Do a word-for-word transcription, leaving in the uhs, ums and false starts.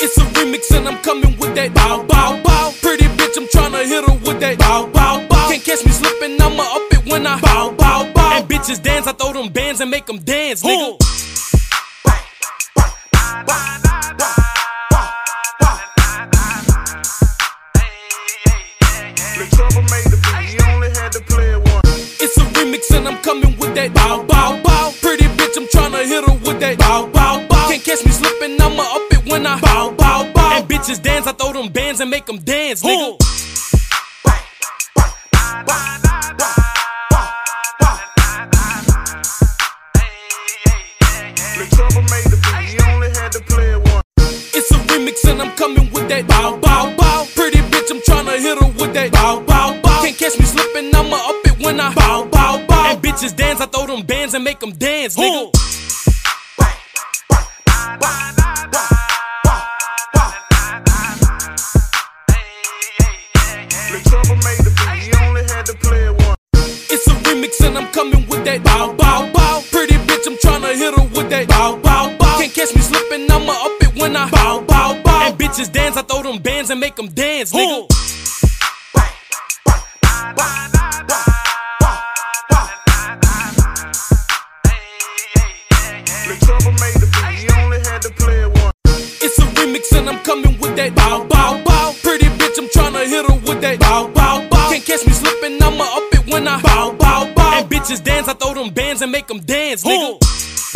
It's a remix and I'm coming with that bow, bow, bow. Pretty bitch, I'm tryna hit her with that bow, bow, bow. Can't catch me slipping, I'ma up it when I bow, bow, bow. And bitches dance, I throw them bands and make them dance, nigga. It's a remix and I'm coming with that bow, bow, bow. Pretty bitch, I'm tryna hit her with that bow, bow, bow. Can't catch me slipping, I'ma up it when I bow, bow, bow. And bitches dance, I throw them bands and make them dance, nigga. It's a remix and I'm coming with that bow, bow, bow. Pretty bitch, I'm tryna hit her with that bow, bow, bow. Can't catch me slipping, I'ma up it when I bow, bow, bow. And bitches dance, I throw them bands and make them dance, nigga. It's a remix and I'm coming with that bow, bow, bow. Pretty bitch, I'm tryna hit her with that bow, bow, bow. Can't catch me slipping, I'ma up it when I bow, bow, bow. And bitches dance, I throw them bands and make them dance, nigga. It's a remix and I'm coming with that bow, bow, bow. Pretty bitch, I'm tryna hit her with that bow, bow, bow. Can't catch me slipping, I'ma up it when I bow, bow, bow. And bitches dance, I throw them bands and make them dance, nigga.